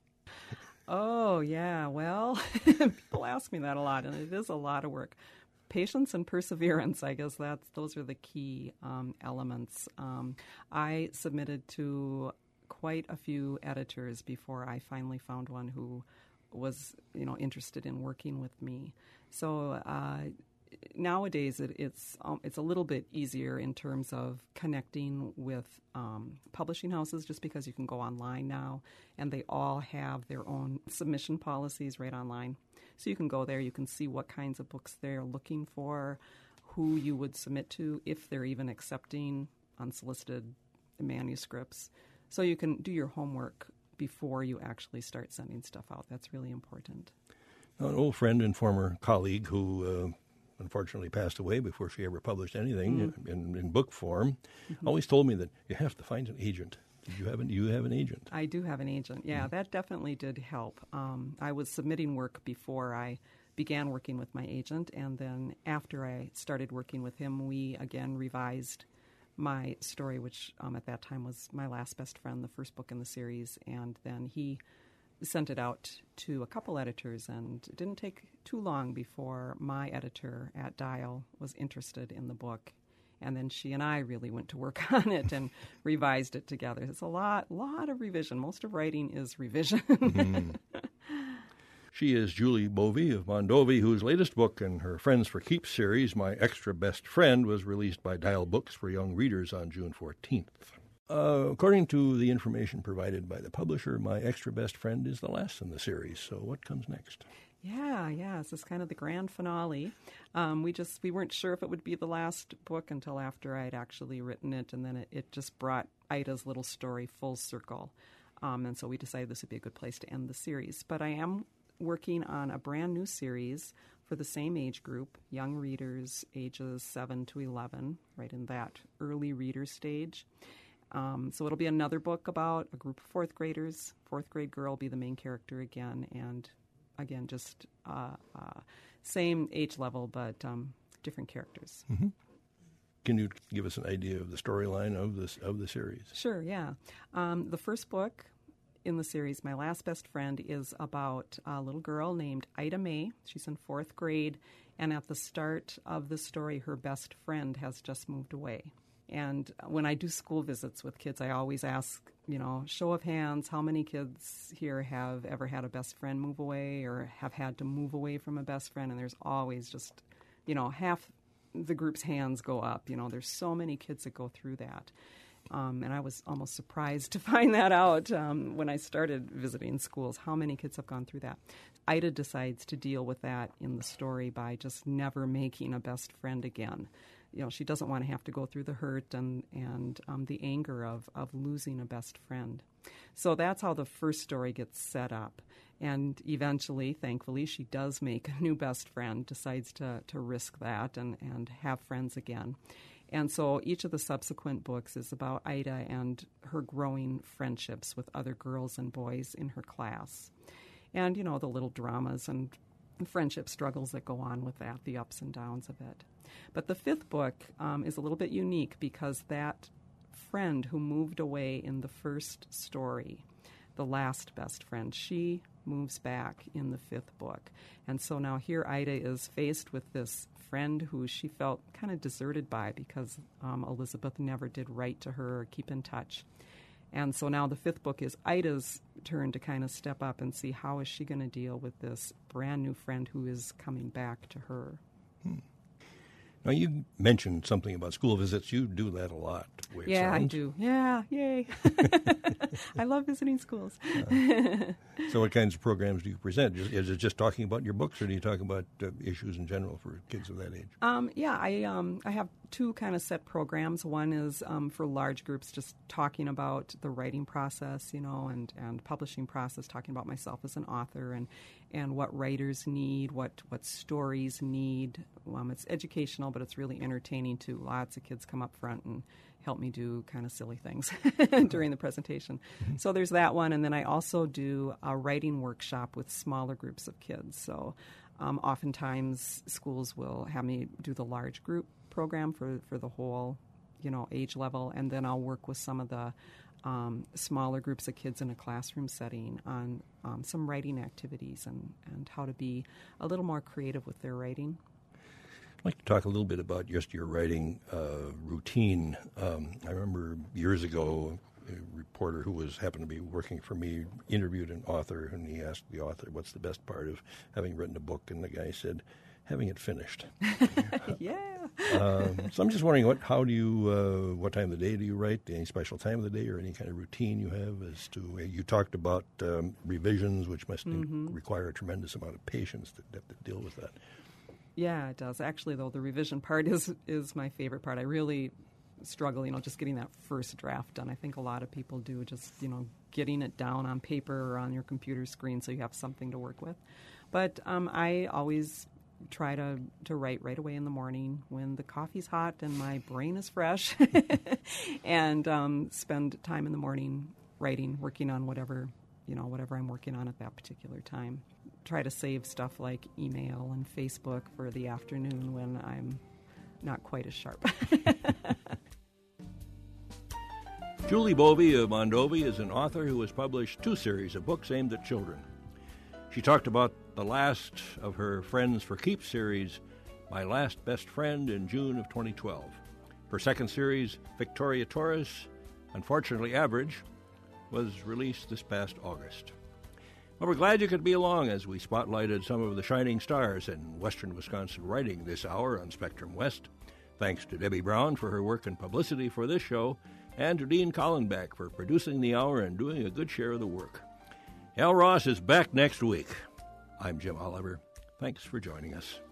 Oh, yeah, well, people ask me that a lot, and it is a lot of work. Patience and perseverance, I guess that's those are the key um, elements. Um, I submitted to quite a few editors before I finally found one who was, you know, interested in working with me. So uh, nowadays it, it's um, it's a little bit easier in terms of connecting with um, publishing houses, just because you can go online now, and they all have their own submission policies right online. So you can go there, you can see what kinds of books they're looking for, who you would submit to, if they're even accepting unsolicited manuscripts. So you can do your homework before you actually start sending stuff out. That's really important.
Now, an old friend and former colleague who uh, unfortunately passed away before she ever published anything mm. in, in book form mm-hmm. always told me that you have to find an agent. Did you have an, you have an agent?
I do have an agent. Yeah, mm. that definitely did help. Um, I was submitting work before I began working with my agent, and then after I started working with him, we again revised my story, which um, at that time was My Last Best Friend, the first book in the series, and then he sent it out to a couple editors, and it didn't take too long before my editor at Dial was interested in the book, and then she and I really went to work on it and revised it together. It's a lot, lot of revision. Most of writing is revision.
mm. She is Julie Bovey of Mondovi, whose latest book in her Friends for Keeps series, My Extra Best Friend, was released by Dial Books for Young Readers on June fourteenth. Uh, according to the information provided by the publisher, My Extra Best Friend is the last in the series. So what comes next?
Yeah, yeah, this is kind of the grand finale. Um, we just we weren't sure if it would be the last book until after I'd actually written it, and then it, it just brought Ida's little story full circle. Um, and so we decided this would be a good place to end the series. But I am working on a brand new series for the same age group, young readers ages seven to eleven, right in that early reader stage. Um, so it'll be another book about a group of fourth graders. Fourth grade girl will be the main character again, and again, just uh, uh, same age level, but um, different characters.
Mm-hmm. Can you give us an idea of the storyline of this of the series?
Sure, yeah. Um, the first book in the series, My Last Best Friend, is about a little girl named Ida May. She's in fourth grade, and at the start of the story, her best friend has just moved away. And when I do school visits with kids, I always ask, you know, show of hands, how many kids here have ever had a best friend move away or have had to move away from a best friend? And there's always just, you know, half the group's hands go up. You know, there's so many kids that go through that. Um, and I was almost surprised to find that out um, when I started visiting schools, how many kids have gone through that. Ida decides to deal with that in the story by just never making a best friend again. You know, she doesn't want to have to go through the hurt and, and um, the anger of, of losing a best friend. So that's how the first story gets set up. And eventually, thankfully, she does make a new best friend, decides to, to risk that and, and have friends again. And so each of the subsequent books is about Ida and her growing friendships with other girls and boys in her class. And, you know, the little dramas and friendship struggles that go on with that, the ups and downs of it. But the fifth book um, is a little bit unique because that friend who moved away in the first story, the last best friend, she moves back in the fifth book. And so now here Ida is faced with this friend who she felt kind of deserted by because um, Elizabeth never did write to her or keep in touch. And so now the fifth book is Ida's turn to kind of step up and see how is she going to deal with this brand new friend who is coming back to her.
Hmm. Now, you mentioned something about school visits. You do that a lot. the way it
Yeah, I
sounds.
do. Yeah, yay. I love visiting schools.
Uh, so what kinds of programs do you present? Is is it just talking about your books, or do you talk about uh, issues in general for kids of that age?
Um, yeah, I um, I have two kind of set programs. One is um, for large groups, just talking about the writing process, you know, and, and publishing process, talking about myself as an author and, and what writers need, what, what stories need. Um, it's educational, but it's really entertaining too. Lots of kids come up front and help me do kind of silly things during the presentation. Mm-hmm. So there's that one, and then I also do a writing workshop with smaller groups of kids. So um, oftentimes schools will have me do the large group program for, for the whole, you know, age level, and then I'll work with some of the um, smaller groups of kids in a classroom setting on um, some writing activities and, and how to be a little more creative with their writing.
I'd like to talk a little bit about just your writing uh, routine. Um, I remember years ago, a reporter who was happened to be working for me interviewed an author, and he asked the author, what's the best part of having written a book? And the guy said, having it finished.
Yeah.
um, so I'm just wondering, what, how do you, uh, what time of the day do you write? Any special time of the day or any kind of routine you have as to, uh, you talked about um, revisions, which must mm-hmm. require a tremendous amount of patience to have to deal with that.
Yeah, it does. Actually, though, the revision part is is my favorite part. I really struggle, you know, just getting that first draft done. I think a lot of people do, just, you know, getting it down on paper or on your computer screen so you have something to work with. But um, I always try to, to write right away in the morning when the coffee's hot and my brain is fresh and um, spend time in the morning writing, working on whatever, you know, whatever I'm working on at that particular time. Try to save stuff like email and Facebook for the afternoon when I'm not quite as sharp.
Julie Bovey of Mondovi is an author who has published two series of books aimed at children. She talked about the last of her Friends for Keeps series, My Last Best Friend, in June of twenty twelve. Her second series, Victoria Torres, Unfortunately Average, was released this past August. Well, we're glad you could be along as we spotlighted some of the shining stars in Western Wisconsin writing this hour on Spectrum West. Thanks to Debbie Brown for her work and publicity for this show, and to Dean Collenbeck for producing the hour and doing a good share of the work. Al Ross is back next week. I'm Jim Oliver. Thanks for joining us.